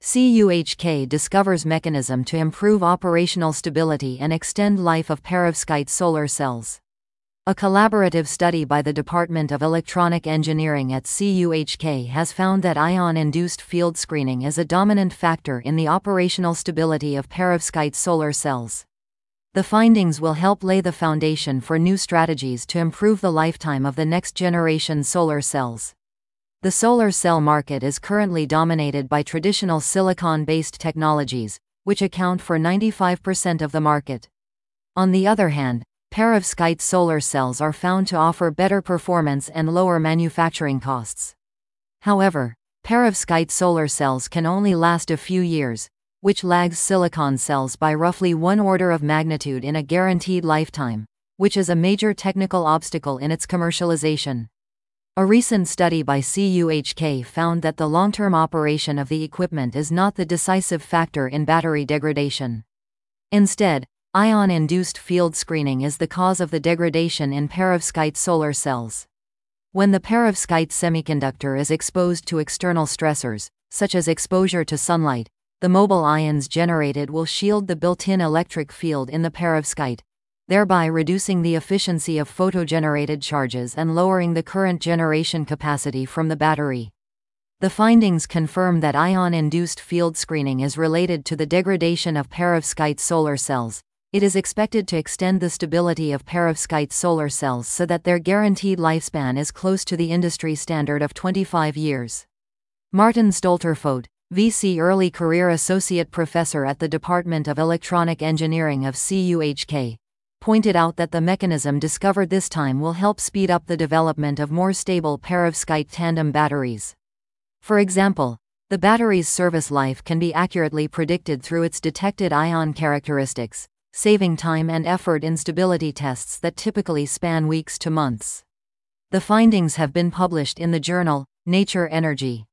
CUHK discovers mechanism to improve operational stability and extend life of perovskite solar cells. A collaborative study by the Department of Electronic Engineering at CUHK has found that ion-induced field screening is a dominant factor in the operational stability of perovskite solar cells. The findings will help lay the foundation for new strategies to improve the lifetime of the next-generation solar cells. The solar cell market is currently dominated by traditional silicon-based technologies, which account for 95% of the market. On the other hand, perovskite solar cells are found to offer better performance and lower manufacturing costs. However, perovskite solar cells can only last a few years, which lags silicon cells by roughly one order of magnitude in a guaranteed lifetime, which is a major technical obstacle in its commercialization. A recent study by CUHK found that the long-term operation of the equipment is not the decisive factor in battery degradation. Instead, ion-induced field screening is the cause of the degradation in perovskite solar cells. When the perovskite semiconductor is exposed to external stressors, such as exposure to sunlight, the mobile ions generated will shield the built-in electric field in the perovskite, thereby reducing the efficiency of photo-generated charges and lowering the current generation capacity from the battery. The findings confirm that ion-induced field screening is related to the degradation of perovskite solar cells. It is expected to extend the stability of perovskite solar cells so that their guaranteed lifespan is close to the industry standard of 25 years. Martin Stolterfoht, VC Early Career Associate Professor at the Department of Electronic Engineering of CUHK, pointed out that the mechanism discovered this time will help speed up the development of more stable perovskite tandem batteries. For example, the battery's service life can be accurately predicted through its detected ion characteristics, saving time and effort in stability tests that typically span weeks to months. The findings have been published in the journal Nature Energy.